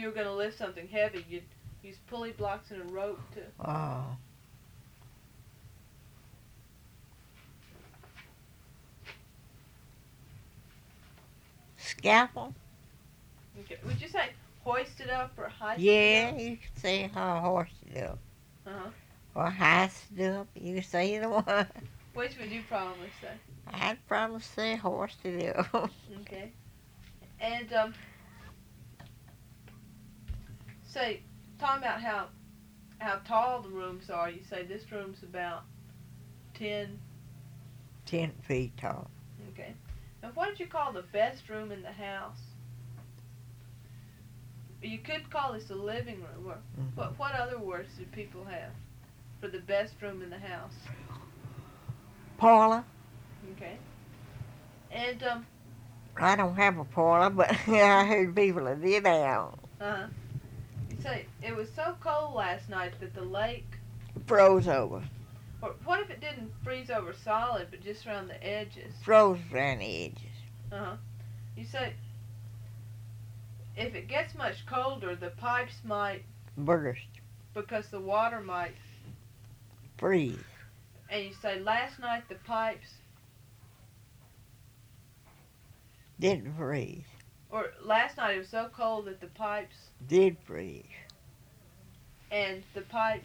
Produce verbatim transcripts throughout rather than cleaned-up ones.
you were going to lift something heavy, you'd use pulley blocks and a rope to... Oh. Scalpel? Okay. Would you say hoist it up or hoist Yeah, it up? you can say how hoist it up. Uh-huh. Or hoist it up. You can say either one. Which would you probably say? I'd probably say hoist it up. Okay. And, um, say, talking about how how tall the rooms are, you say this room's about ten. Ten feet tall. Okay. And what did you call the best room in the house? You could call this a living room. Or Mm-hmm. what, what other words do people have for the best room in the house? Parlor. Okay. And, um, I don't have a parlor, but I heard people that did have. uh-huh. You say it was so cold last night that the lake... Froze over. Or what if it didn't freeze over solid, but just around the edges? Froze around the edges. Uh-huh. You say, if it gets much colder, the pipes might, Burst. because the water might, Freeze. and you say, last night the pipes, Didn't freeze. or last night it was so cold that the pipes, Did freeze. and the pipes,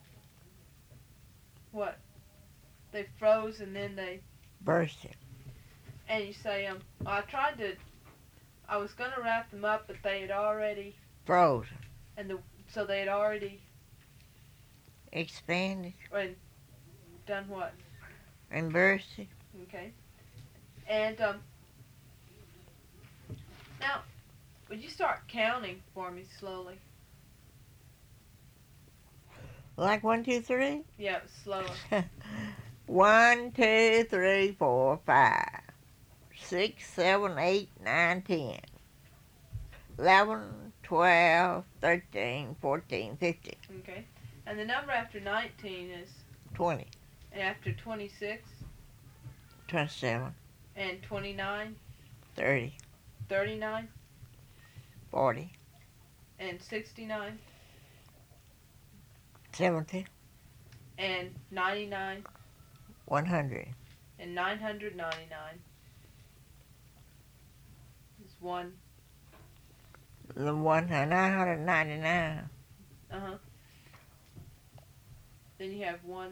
what? They froze and then they, Bursted. and you say, um, I tried to, I was going to wrap them up, but they had already, Frozen. and the, so they had already, Expanded. and done what? And bursted. Okay. And, um, now, would you start counting for me slowly? Like one, two, three? Yeah, slower. One, two, three, four, five, six, seven, eight, nine, ten, eleven, twelve, thirteen, fourteen, fifteen, Okay. And the number after nineteen is, twenty, and after twenty-six, twenty-seven, and twenty-nine, thirty, thirty-nine, forty, and sixty-nine, seventy, and ninety-nine, one hundred, and nine hundred ninety-nine. Is one. the one, nine hundred ninety-nine, Uh-huh. Then you have one.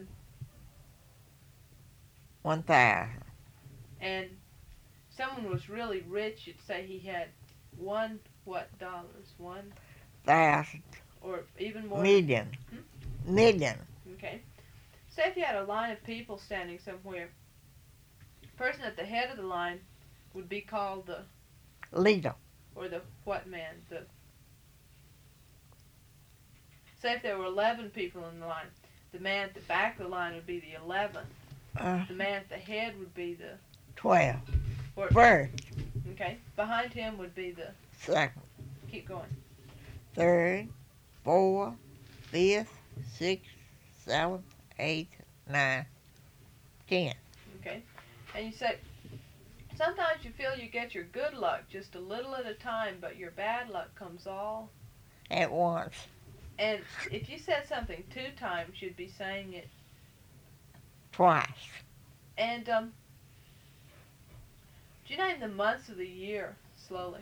one thousand, And someone was really rich, you'd say he had one, what, dollars? One, thousand, or even more? million, Hmm? million, Okay. Say if you had a line of people standing somewhere, the person at the head of the line would be called the, leader, or the what man? The. Say if there were eleven people in the line, the man at the back of the line would be the eleventh. uh, The man at the head would be the, twelve, or, first, okay, behind him would be the, second, keep going. third, fourth, fifth, sixth, seventh, eighth, ninth, tenth. Okay. And you say, sometimes you feel you get your good luck just a little at a time, but your bad luck comes all. At once. And if you said something two times, you'd be saying it. Twice. And, um, do you name the months of the year slowly?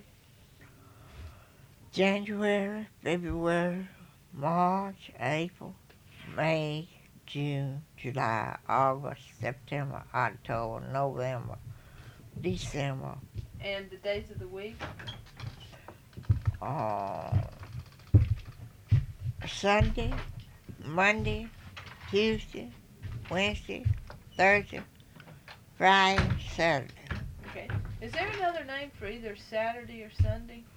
January, February, March, April, May, June, July, August, September, October, November, December, And the days of the week? uh, Sunday, Monday, Tuesday, Wednesday, Thursday, Friday, Saturday. Okay. Is there another name for either Saturday or Sunday?